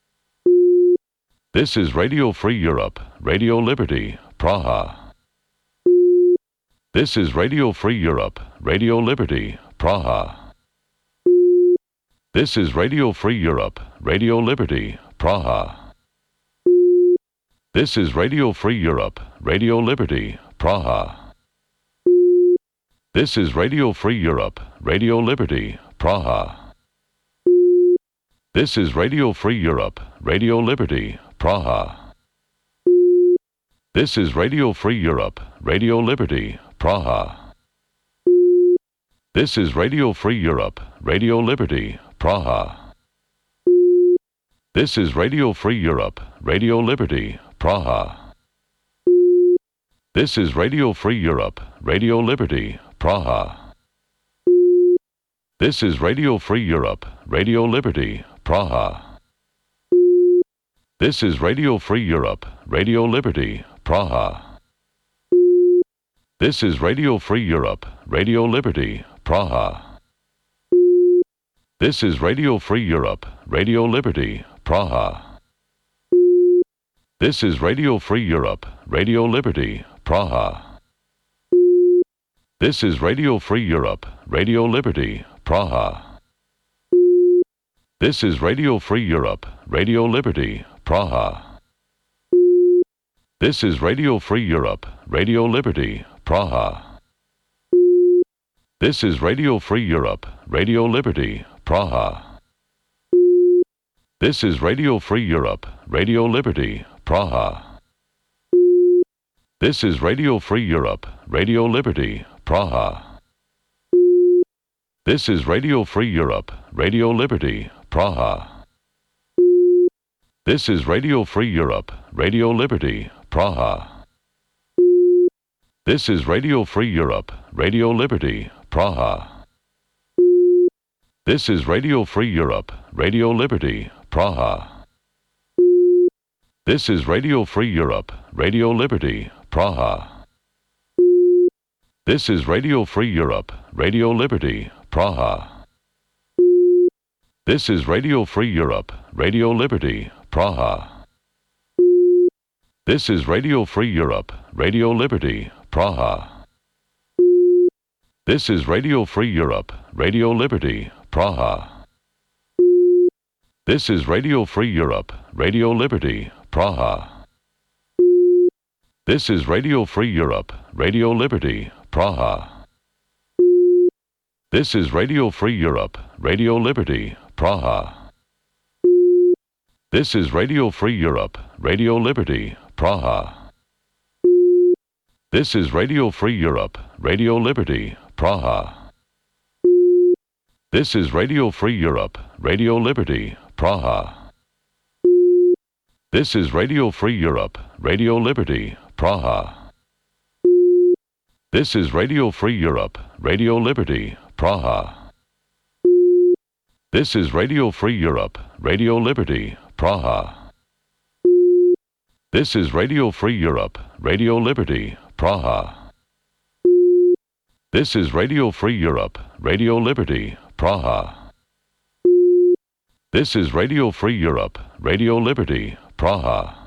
This is Radio Free Europe, Radio Liberty, Praha. This is Radio Free Europe, Radio Liberty, Praha. This is Radio Free Europe, Radio Liberty, Praha. This is Radio Free Europe, Radio Liberty, Praha. This is Radio Free Europe, Radio Liberty, Praha. This is Radio Free Europe, Radio Liberty, Praha. This is Radio Free Europe, Radio Liberty, Praha. This is Radio Free Europe, Radio Liberty, Praha. This is Radio Free Europe, Radio Liberty, Praha. This is Radio Free Europe, Radio Liberty, Praha. This is Radio Free Europe, Radio Liberty, Praha. This is Radio Free Europe, Radio Liberty, Praha. This is Radio Free Europe, Radio Liberty, Praha. This is Radio Free Europe, Radio Liberty, Praha. This is Radio Free Europe, Radio Liberty, Praha. This is Radio Free Europe, Radio Liberty, Praha. This is Radio Free Europe, Radio Liberty, Praha. This is Radio Free Europe, Radio Liberty, Praha. This is Radio Free Europe, Radio Liberty, Praha. This is Radio Free Europe, Radio Liberty, Praha. This is Radio Free Europe, Radio Liberty, Praha. This is Radio Free Europe, Radio Liberty, Praha. This is Radio Free Europe, Radio Liberty, Praha. This is Radio Free Europe, Radio Liberty, Praha. This is Radio Free Europe, Radio Liberty, Praha. This is Radio Free Europe, Radio Liberty, Praha. This is Radio Free Europe, Radio Liberty, Praha. This is Radio Free Europe, Radio Liberty, Praha. This is Radio Free Europe, Radio Liberty, Praha. This is Radio Free Europe, Radio Liberty, Praha. This is Radio Free Europe, Radio Liberty, Praha. This is Radio Free Europe, Radio Liberty, Praha. This is Radio Free Europe, Radio Liberty, Praha. This is Radio Free Europe, Radio Liberty, Praha. This is Radio Free Europe, Radio Liberty, Praha. This is Radio Free Europe, Radio Liberty, Praha. This is Radio Free Europe, Radio Liberty, Praha. This is Radio Free Europe, Radio Liberty, Praha. This is Radio Free Europe, Radio Liberty, Praha. This is Radio Free Europe, Radio Liberty, Praha. This is Radio Free Europe, Radio Liberty, Praha. This is Radio Free Europe, Radio Liberty, Praha.